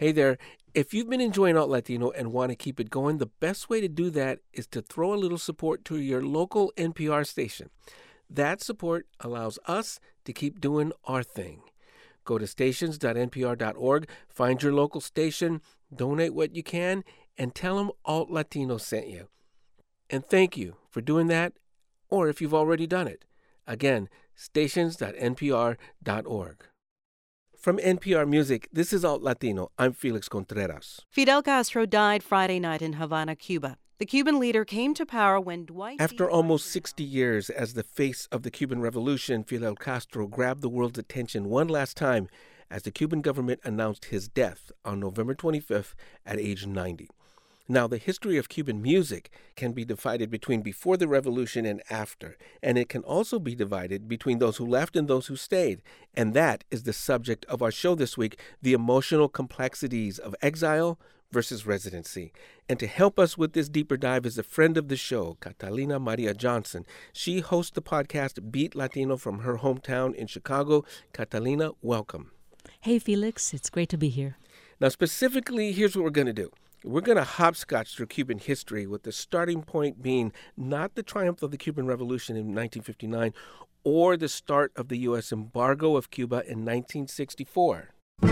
Hey there. If you've been enjoying Alt Latino and want to keep it going, the best way to do that is to throw a little support to your local NPR station. That support allows us to keep doing our thing. Go to stations.npr.org, find your local station, donate what you can, and tell them Alt Latino sent you. And thank you for doing that, or if you've already done it. Again, stations.npr.org. From NPR Music, this is Alt Latino. I'm Felix Contreras. Fidel Castro died Friday night in Havana, Cuba. The Cuban leader came to power when After almost 60 years as the face of the Cuban Revolution, Fidel Castro grabbed the world's attention one last time as the Cuban government announced his death on November 25th at age 90. Now, the history of Cuban music can be divided between before the revolution and after, and it can also be divided between those who left and those who stayed. And that is the subject of our show this week, the emotional complexities of exile versus residency. And to help us with this deeper dive is a friend of the show, Catalina Maria Johnson. She hosts the podcast Beat Latino from her hometown in Chicago. Catalina, welcome. Hey, Felix. It's great to be here. Now, specifically, here's what we're going to do. We're going to hopscotch through Cuban history with the starting point being not the triumph of the Cuban Revolution in 1959 or the start of the U.S. embargo of Cuba in 1964.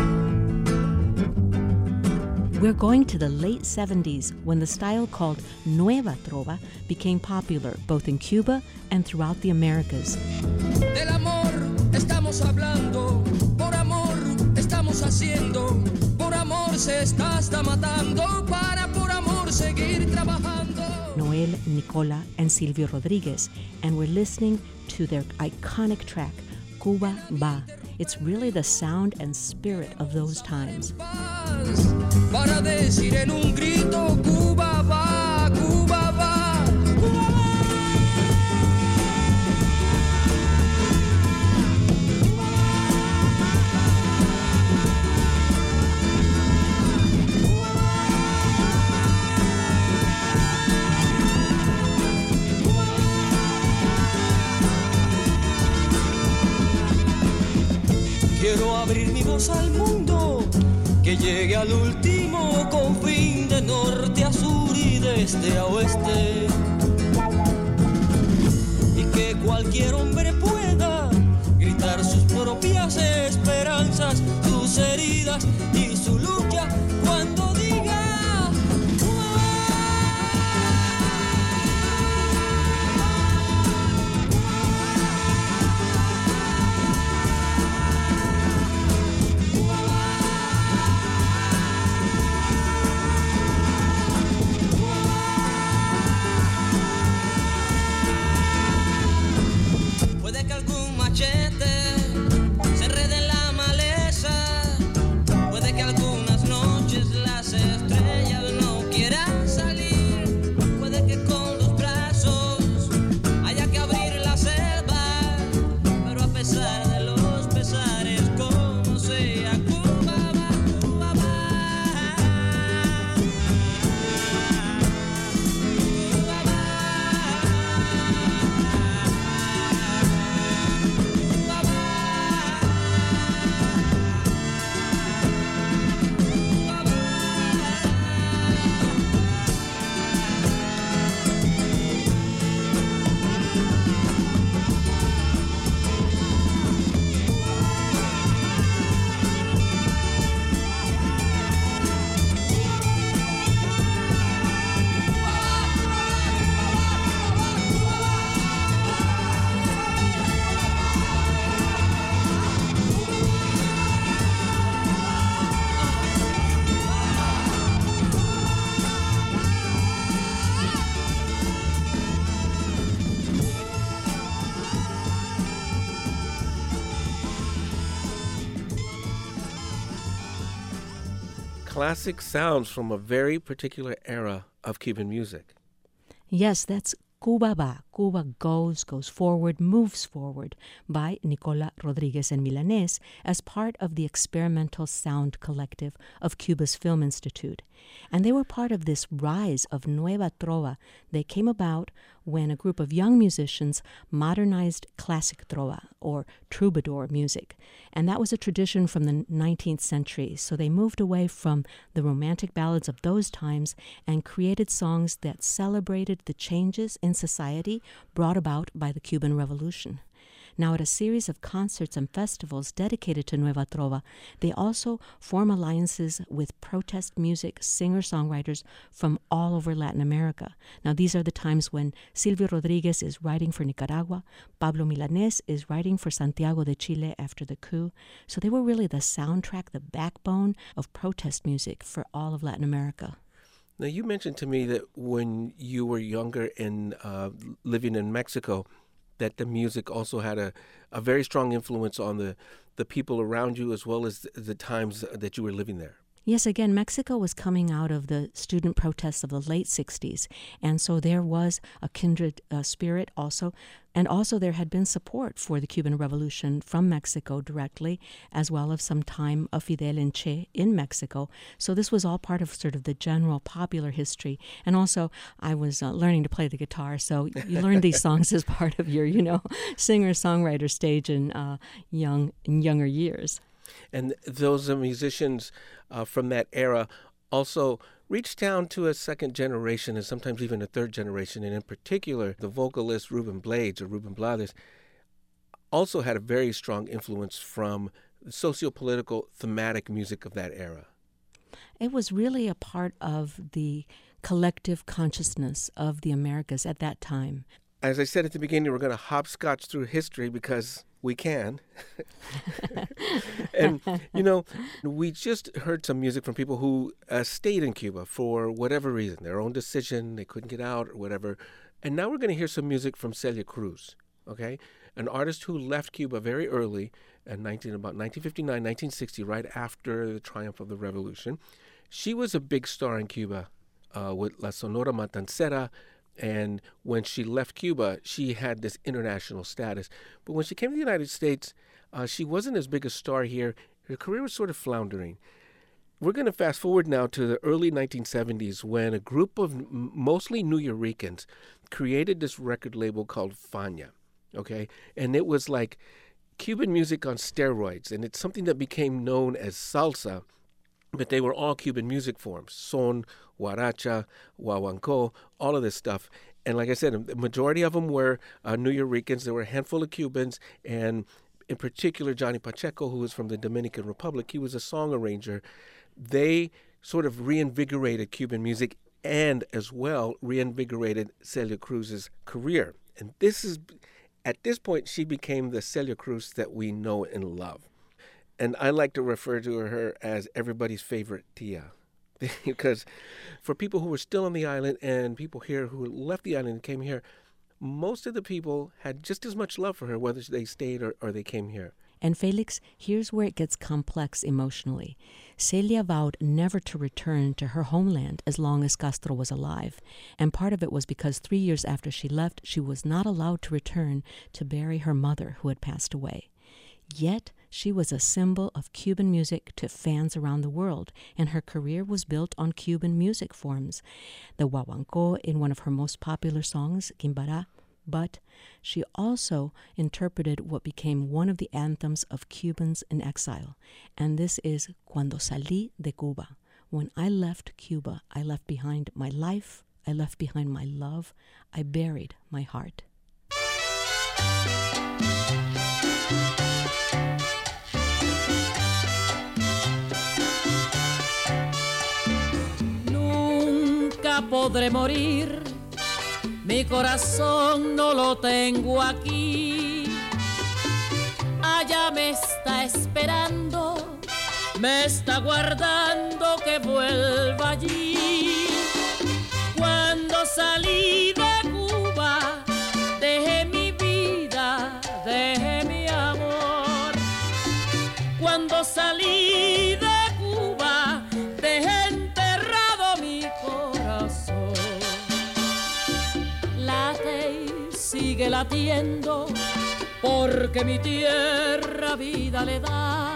We're going to the late 70s when the style called Nueva Trova became popular both in Cuba and throughout the Americas. Del amor estamos hablando, por amor estamos haciendo, por amor se está hasta matando, para por amor seguir trabajando. Noel, Nicola, and Silvio Rodriguez, and we're listening to their iconic track, Cuba Va. It's really the sound and spirit of those times. Para decir en un grito, Cuba va, Cuba va, Cuba va. Quiero abrir mi voz al mundo, que llegue al último confín de norte a sur y de este a oeste. Y que cualquier hombre pueda gritar sus propias esperanzas, sus heridas y su lucha cuando diga se enrede en la maleza, puede que algunas noches las estrellas no quieran salir, puede que con los brazos haya que abrir la selva, pero a pesar de los pesares, como sea, Cuba va, Cuba va. Cuba va. Classic sounds from a very particular era of Cuban music. Yes, that's Cuba Va, Cuba Goes Forward, Moves Forward by Nicola Rodriguez and Milanés as part of the experimental sound collective of Cuba's Film Institute. And they were part of this rise of Nueva Trova that came about when a group of young musicians modernized classic trova, or troubadour music. And that was a tradition from the 19th century. So they moved away from the romantic ballads of those times and created songs that celebrated the changes in society brought about by the Cuban Revolution. Now, at a series of concerts and festivals dedicated to Nueva Trova, they also form alliances with protest music singer-songwriters from all over Latin America. Now, these are the times when Silvio Rodriguez is writing for Nicaragua, Pablo Milanés is writing for Santiago de Chile after the coup. So they were really the soundtrack, the backbone of protest music for all of Latin America. Now, you mentioned to me that when you were younger and living in Mexico, that the music also had a very strong influence on the people around you as well as the times that you were living there. Yes, again, Mexico was coming out of the student protests of the late 60s, and so there was a kindred spirit also. And also there had been support for the Cuban Revolution from Mexico directly, as well as some time of Fidel and Che in Mexico. So this was all part of sort of the general popular history. And also I was learning to play the guitar, so you learn these songs as part of your, singer-songwriter stage in younger years. And those musicians from that era also reached down to a second generation and sometimes even a third generation. And in particular, the vocalist Ruben Blades, also had a very strong influence from the socio-political thematic music of that era. It was really a part of the collective consciousness of the Americas at that time. As I said at the beginning, we're going to hopscotch through history because we can. And, we just heard some music from people who stayed in Cuba for whatever reason, their own decision, they couldn't get out or whatever. And now we're going to hear some music from Celia Cruz, okay? An artist who left Cuba very early, about 1959, 1960, right after the triumph of the revolution. She was a big star in Cuba with La Sonora Matancera. And when she left Cuba, she had this international status. But when she came to the United States, she wasn't as big a star here. Her career was sort of floundering. We're going to fast forward now to the early 1970s when a group of mostly Nuyorican created this record label called Fania, okay? And it was like Cuban music on steroids. And it's something that became known as salsa, but they were all Cuban music forms: son, huaracha, guaguancó, all of this stuff. And like I said, the majority of them were Nuyorican. There were a handful of Cubans, and in particular, Johnny Pacheco, who was from the Dominican Republic. He was a song arranger. They sort of reinvigorated Cuban music and as well reinvigorated Celia Cruz's career. And at this point, she became the Celia Cruz that we know and love. And I like to refer to her as everybody's favorite tia. Because for people who were still on the island and people here who left the island and came here, most of the people had just as much love for her, whether they stayed or they came here. And Felix, here's where it gets complex emotionally. Celia vowed never to return to her homeland as long as Castro was alive. And part of it was because 3 years after she left, she was not allowed to return to bury her mother who had passed away. Yet, she was a symbol of Cuban music to fans around the world, and her career was built on Cuban music forms. The guaguancó in one of her most popular songs, Quimbará, but she also interpreted what became one of the anthems of Cubans in exile, and this is Cuando Salí de Cuba. When I left Cuba, I left behind my life, I left behind my love, I buried my heart. Podré morir, mi corazón no lo tengo aquí, allá me está esperando, me está guardando que vuelva allí. Cuando salí de Cuba, dejé mi vida, dejé mi amor. Cuando salí de Cuba, dejé enterrado mi corazón. Late y sigue latiendo, porque mi tierra vida le da.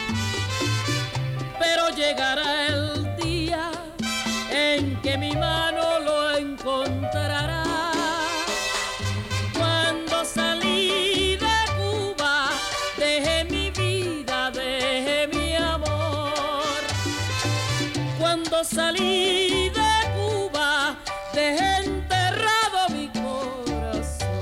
Pero llegará el día en que mi mano lo encontrará. Cuando salí de Cuba, dejé enterrado mi corazón.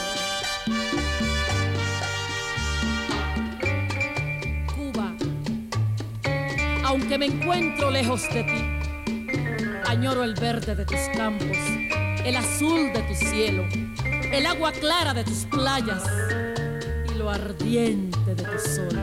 Cuba, aunque me encuentro lejos de ti, añoro el verde de tus campos, el azul de tu cielo, el agua clara de tus playas y lo ardiente de tu sol.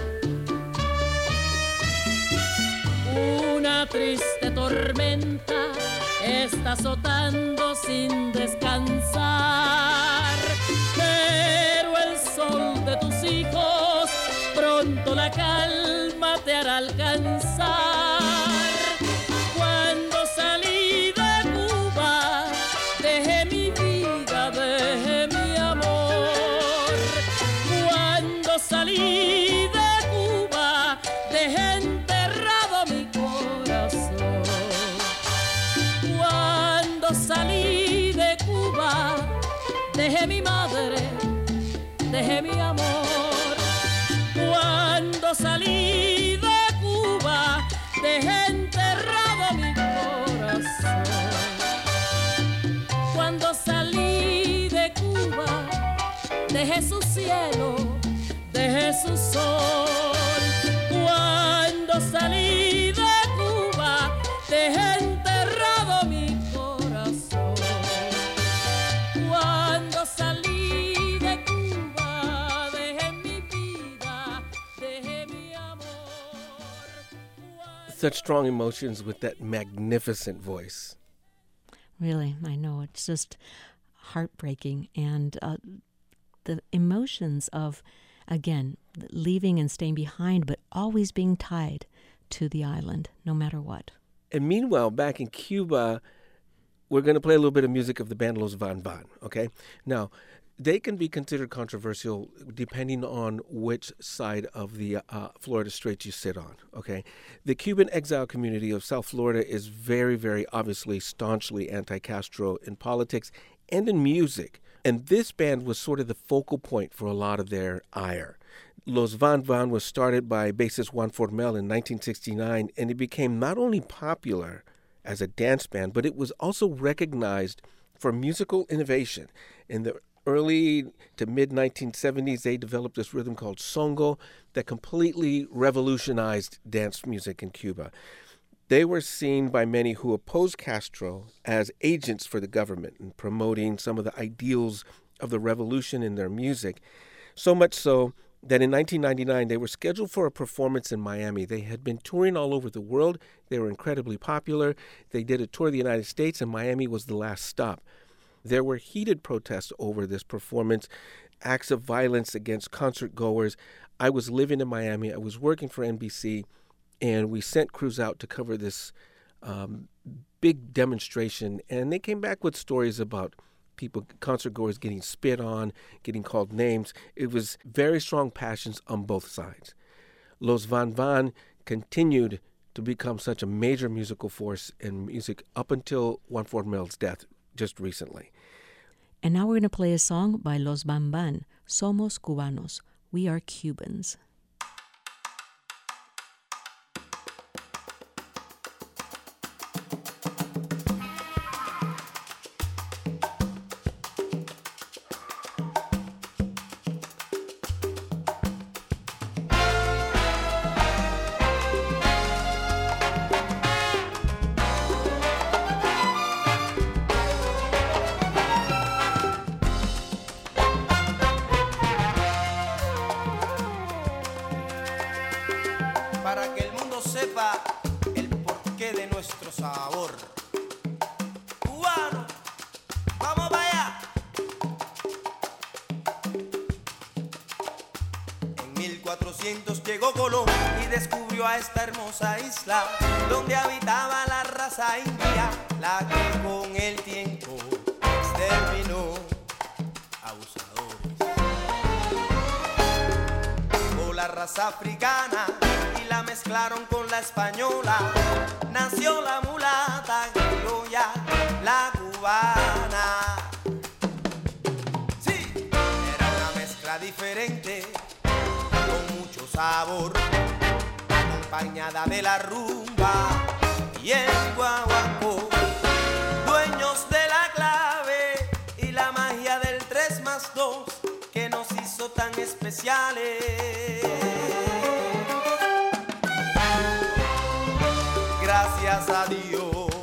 Una triste tormenta está azotando sin descansar, pero el sol de tus hijos pronto la calma te hará alcanzar. Cuando salí de Cuba, dejé mi vida, dejé mi amor. Cuando salí de Cuba, dejé enterrado mi corazón. Cuando salí de Cuba, dejé mi madre, dejé mi amor. Cuando salí de Cuba, dejé enterrado mi corazón. Cuando salí de Cuba, dejé su cielo, dejé su sol. Cuando salí de Cuba, dejé enterrado mi corazón. Cuando salí de Cuba, dejé mi vida, dejé mi amor. Such strong emotions with that magnificent voice. Really, I know. It's just heartbreaking. And the emotions of, again, leaving and staying behind, but always being tied to the island, no matter what. And meanwhile, back in Cuba, we're going to play a little bit of music of the band Los Van Van, okay? Now, they can be considered controversial depending on which side of the Florida Straits you sit on, okay? The Cuban exile community of South Florida is very, very obviously staunchly anti-Castro in politics and in music. And this band was sort of the focal point for a lot of their ire. Los Van Van was started by bassist Juan Formel in 1969, and it became not only popular as a dance band, but it was also recognized for musical innovation. In the early to mid-1970s, they developed this rhythm called songo that completely revolutionized dance music in Cuba. They were seen by many who opposed Castro as agents for the government and promoting some of the ideals of the revolution in their music, so much so that in 1999 they were scheduled for a performance in Miami. They had been touring all over the world. They were incredibly popular. They did a tour of the United States, and Miami was the last stop. There were heated protests over this performance, acts of violence against concert goers. I was living in Miami. I was working for NBC, and we sent crews out to cover this big demonstration. And they came back with stories about people, concert goers, getting spit on, getting called names. It was very strong passions on both sides. Los Van Van continued to become such a major musical force in music up until Juan Formel's death just recently. And now we're going to play a song by Los Van Van, Somos Cubanos, We Are Cubans. Para que el mundo sepa el porqué de nuestro sabor. Cubano, vamos para allá. En 1400 llegó Colón y descubrió a esta hermosa isla, donde habitaba la raza india, la que con el tiempo exterminó abusadores. Llegó la raza africana y la mezclaron con la española, nació la mulata criolla, la cubana. Sí, era una mezcla diferente, con mucho sabor, acompañada de la rumba y el guaguancó, dueños de la clave y la magia del 3+2 que nos hizo tan especiales. Gracias a Dios.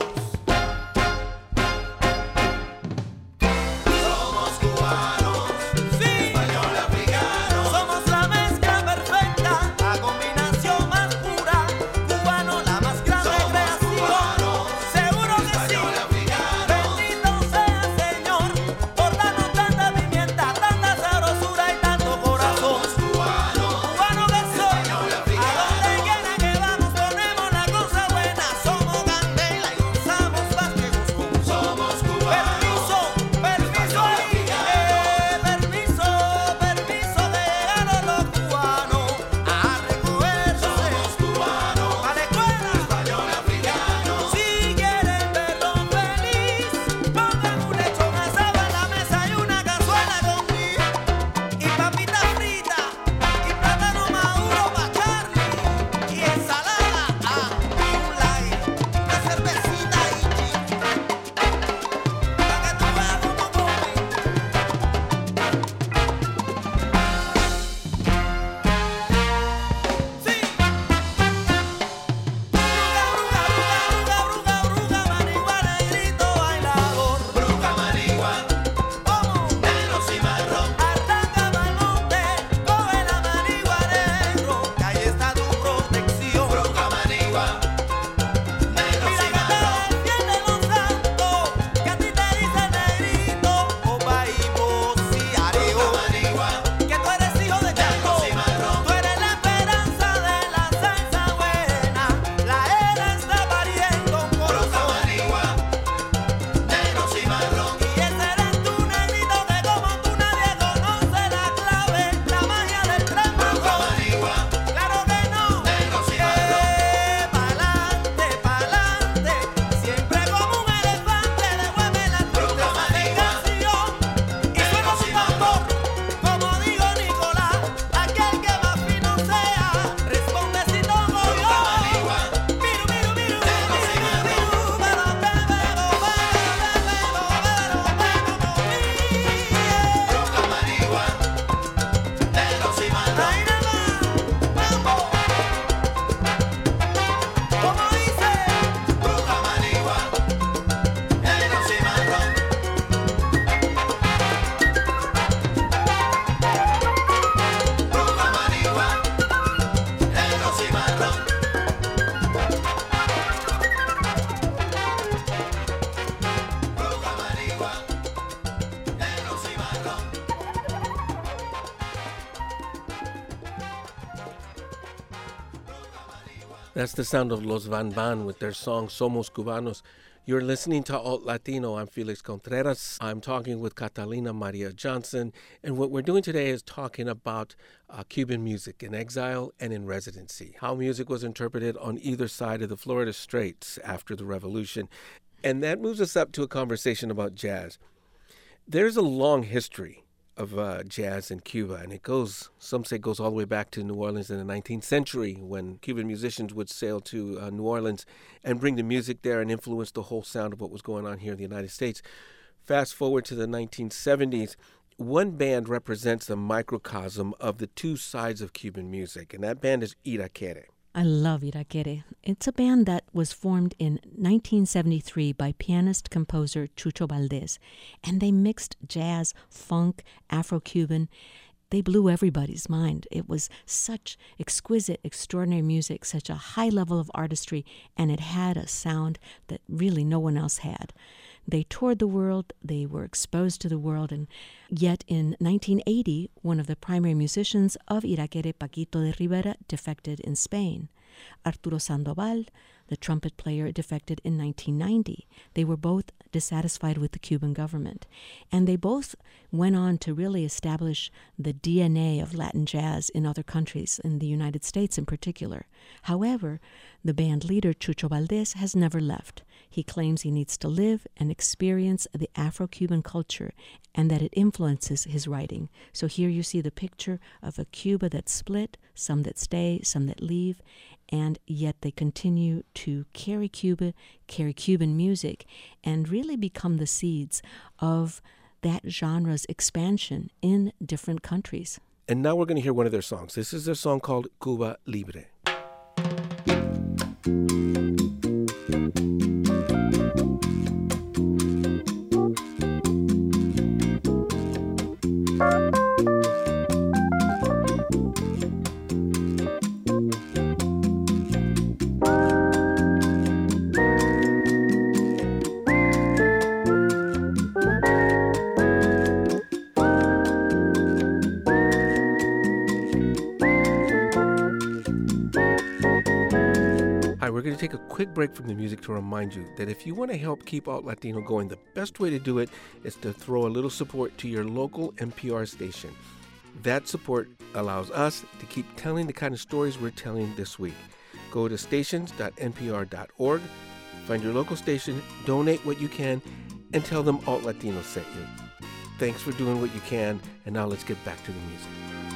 That's the sound of Los Van Van with their song Somos Cubanos. You're listening to Alt Latino. I'm Felix Contreras. I'm talking with Catalina Maria Johnson. And what we're doing today is talking about Cuban music in exile and in residency, how music was interpreted on either side of the Florida Straits after the revolution. And that moves us up to a conversation about jazz. There's a long history of jazz in Cuba, and it goes, some say goes all the way back to New Orleans in the 19th century when Cuban musicians would sail to New Orleans and bring the music there and influence the whole sound of what was going on here in the United States. Fast forward to the 1970s, one band represents a microcosm of the two sides of Cuban music, and that band is Irakere. I love Irakere. It's a band that was formed in 1973 by pianist-composer Chucho Valdés, and they mixed jazz, funk, Afro-Cuban. They blew everybody's mind. It was such exquisite, extraordinary music, such a high level of artistry, and it had a sound that really no one else had. They toured the world, they were exposed to the world, and yet in 1980, one of the primary musicians of Irakere, Paquito de Rivera, defected in Spain. Arturo Sandoval, the trumpet player, defected in 1990. They were both dissatisfied with the Cuban government, and they both went on to really establish the DNA of Latin jazz in other countries, in the United States in particular. However, the band leader, Chucho Valdés, has never left. He claims he needs to live and experience the Afro-Cuban culture and that it influences his writing. So here you see the picture of a Cuba that's split, some that stay, some that leave, and yet they continue to carry Cuba, carry Cuban music, and really become the seeds of that genre's expansion in different countries. And now we're going to hear one of their songs. This is their song called Cuba Libre. We're going to take a quick break from the music to remind you that if you want to help keep Alt Latino going, the best way to do it is to throw a little support to your local NPR station. That support allows us to keep telling the kind of stories we're telling this week. Go to stations.npr.org, find your local station, donate what you can, and tell them Alt Latino sent you. Thanks for doing what you can, and now let's get back to the music.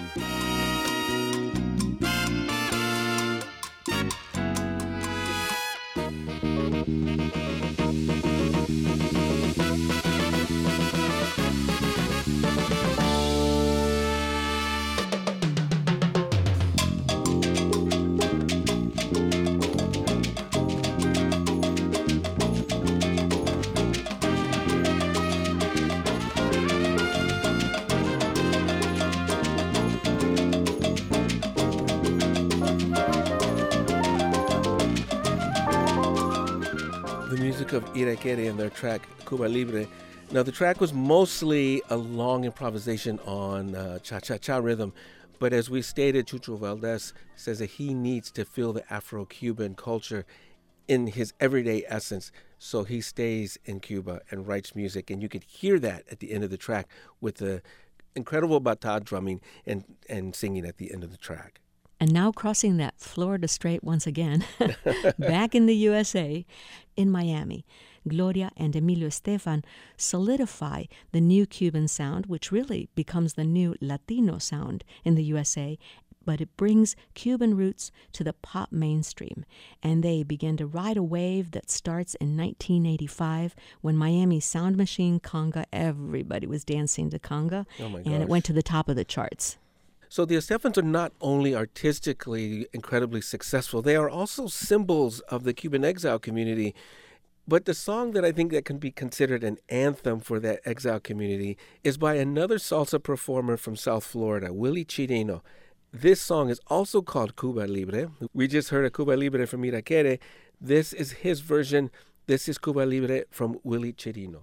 Of Irakere and their track Cuba Libre. Now the track was mostly a long improvisation on cha-cha-cha rhythm, but as we stated, Chucho Valdés says that he needs to feel the Afro-Cuban culture in his everyday essence, so he stays in Cuba and writes music, and you could hear that at the end of the track with the incredible bata drumming and singing at the end of the track. And now crossing that Florida Strait once again, back in the USA, in Miami, Gloria and Emilio Estefan solidify the new Cuban sound, which really becomes the new Latino sound in the USA, but it brings Cuban roots to the pop mainstream. And they begin to ride a wave that starts in 1985 when Miami's sound machine, conga, everybody was dancing to conga, and it went to the top of the charts. So the Estefans are not only artistically incredibly successful, they are also symbols of the Cuban exile community. But the song that I think that can be considered an anthem for that exile community is by another salsa performer from South Florida, Willie Chirino. This song is also called Cuba Libre. We just heard a Cuba Libre from Irakere. This is his version. This is Cuba Libre from Willie Chirino.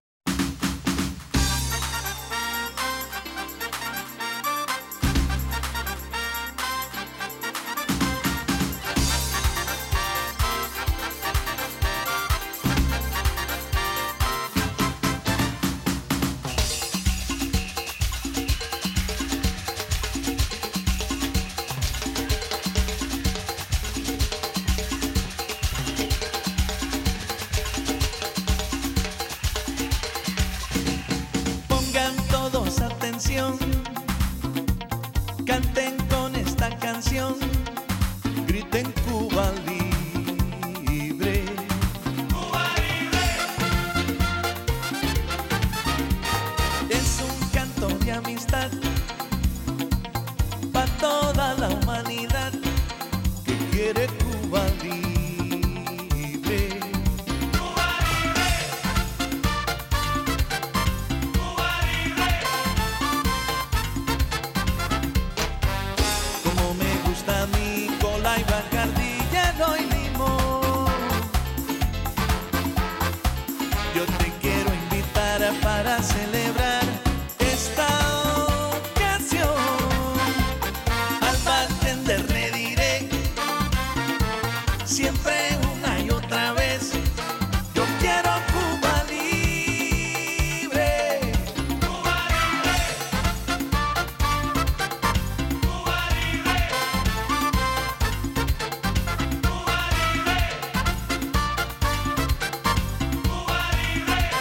Canten con esta canción, griten Cuba libre. Cuba libre. Es un canto de amistad para toda la humanidad que quiere Cuba libre. Para celebrar esta ocasión, al bartender le diré siempre una y otra vez: yo quiero Cuba libre. Cuba libre. Cuba libre. Cuba libre. Cuba libre.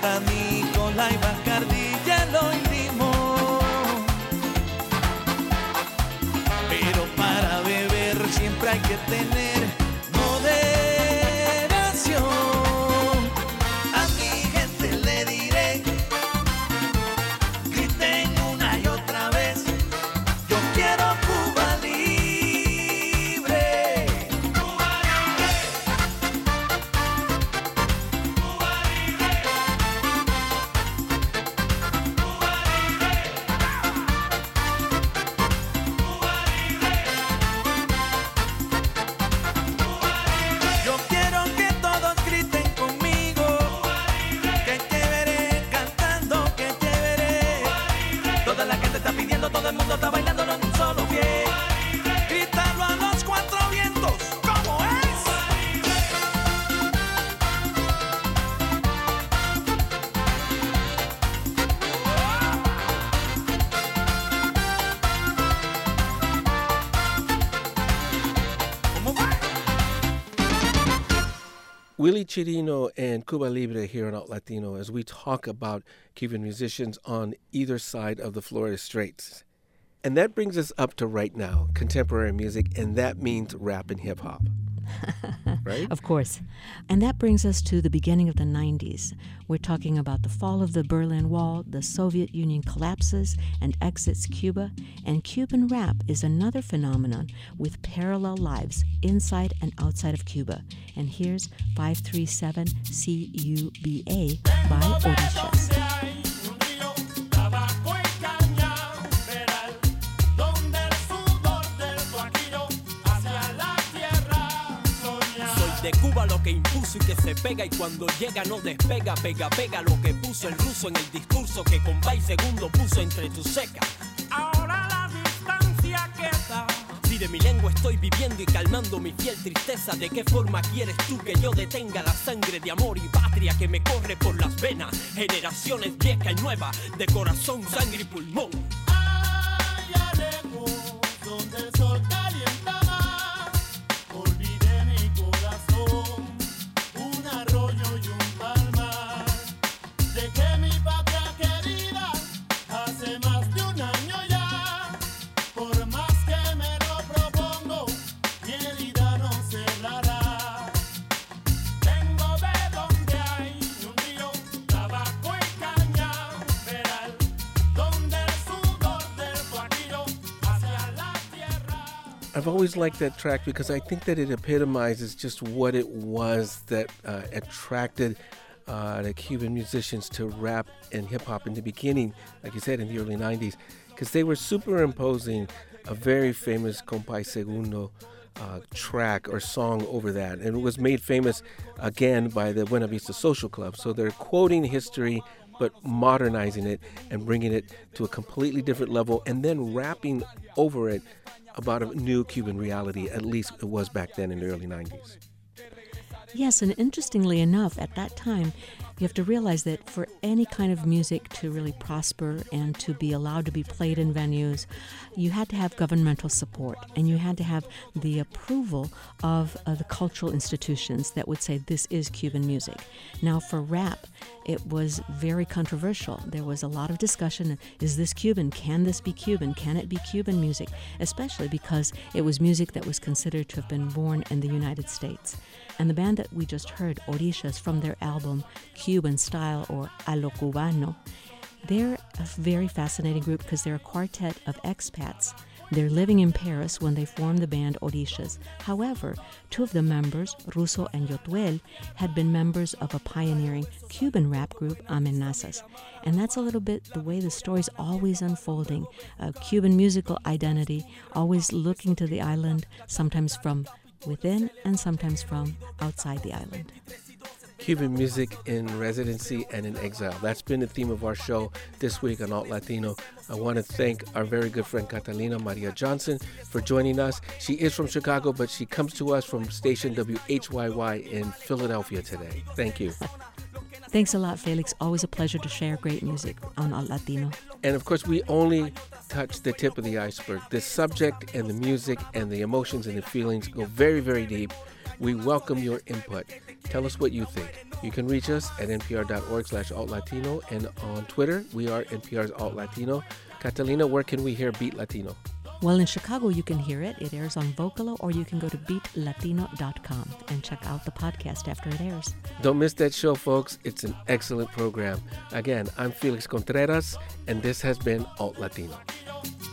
canícola y Bacardí ya lo hicimos. Pero para beber siempre hay que tener moderación. A mi gente le diré, griten una y otra vez, yo quiero Cuba libre. Cuba libre. Cuba libre. Cuba libre. Cuba libre. Yo quiero que todos griten conmigo, que chévere, cantando, que chévere. Toda la gente está pidiendo, todo el mundo está bailando en un solo pie. Gritarlo a los cuatro vientos, ¿cómo es? ¿Cómo va? Willie Chirino and Cuba Libre here on Alt Latino as we talk about Cuban musicians on either side of the Florida Straits. And that brings us up to right now, contemporary music, and that means rap and hip hop. Right? Of course. And that brings us to the beginning of the 90s. We're talking about the fall of the Berlin Wall, the Soviet Union collapses and exits Cuba, and Cuban rap is another phenomenon with parallel lives inside and outside of Cuba. And here's 537 CUBA by Orishas. De Cuba lo que impuso y que se pega y cuando llega no despega, pega, pega lo que puso el ruso en el discurso que con país segundo puso entre tus secas. Ahora la distancia queda. Si de mi lengua estoy viviendo y calmando mi fiel tristeza, ¿de qué forma quieres tú que yo detenga la sangre de amor y patria que me corre por las venas? Generaciones viejas y nuevas, de corazón, sangre y pulmón. Allá lejos, donde el sol calienta más, olvidé mi corazón, un arroyo y un palmar. Dejé mi patria querida hace más de un año ya. Por más que me lo propongo, mi herida no cerrará. Vengo de donde hay un río, tabaco y cañaveral, donde el sudor del guajiro hacia la tierra. I've always liked that track because I think that it epitomizes just what it was that attracted the Cuban musicians to rap and hip hop in the beginning, like you said, in the early 90s, because they were superimposing a very famous Compay Segundo track or song over that. And it was made famous again by the Buena Vista Social Club. So they're quoting history, but modernizing it and bringing it to a completely different level and then rapping over it about a new Cuban reality, at least it was back then in the early 90s. Yes, and interestingly enough, at that time, you have to realize that for any kind of music to really prosper and to be allowed to be played in venues, you had to have governmental support and you had to have the approval of the cultural institutions that would say this is Cuban music. Now for rap, it was very controversial. There was a lot of discussion, is this Cuban? Can this be Cuban? Can it be Cuban music? Especially because it was music that was considered to have been born in the United States. And the band that we just heard, Orishas, from their album Cuban Style or A lo Cubano, they're a very fascinating group because they're a quartet of expats. They're living in Paris when they formed the band Orishas. However, two of the members, Russo and Yotuel, had been members of a pioneering Cuban rap group, Amenazas. And that's a little bit the way the story's always unfolding. A Cuban musical identity, always looking to the island, sometimes from within and sometimes from outside the island. Cuban music in residency and in exile. That's been the theme of our show this week on Alt Latino. I want to thank our very good friend Catalina Maria Johnson for joining us. She is from Chicago, but she comes to us from station WHYY in Philadelphia today. Thank you. Thanks a lot, Felix. Always a pleasure to share great music on Alt Latino. And of course, we only touch the tip of the iceberg. The subject and the music and the emotions and the feelings go very, very deep. We welcome your input. Tell us what you think. You can reach us at npr.org/altlatino, and on Twitter, we are NPR's Alt Latino. Catalina, where can we hear Beat Latino? Well, in Chicago, you can hear it. It airs on Vocalo, or you can go to beatlatino.com and check out the podcast after it airs. Don't miss that show, folks. It's an excellent program. Again, I'm Felix Contreras, and this has been Alt Latino.